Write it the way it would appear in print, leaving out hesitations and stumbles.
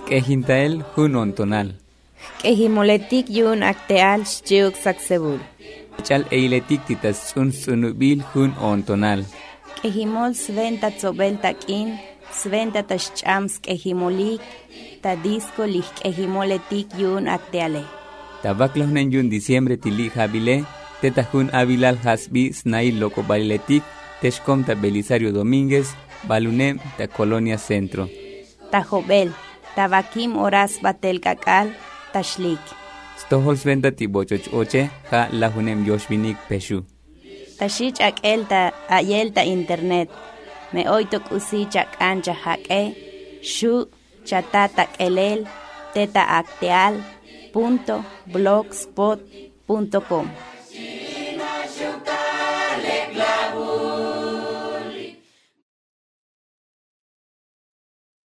Kejintael hun ontonal. Kejimoletik yun akteal xchiuk saksebul. Chal eiletik titas sunubil hun ontonal. Kejimol sventa tzobel takin, sventa tashchams kejimolik, ta disco lich kejimoletik yun akteale. Tabaklohnen yun diciembre tili jabile, teta hun avilal hasbi snail loco bailetik, teshkom ta Belisario Domínguez, balunem ta Colonia Centro. Tajobel, tabakim oras batel kakal, tashlik. Stohols venta tibochoch oche, ja lahunem yoshvinik peshu. Tashich akel ta ayel ta internet, me oitok usich ancha hake, shu chatata kelel, teta akteal, .blogspot.com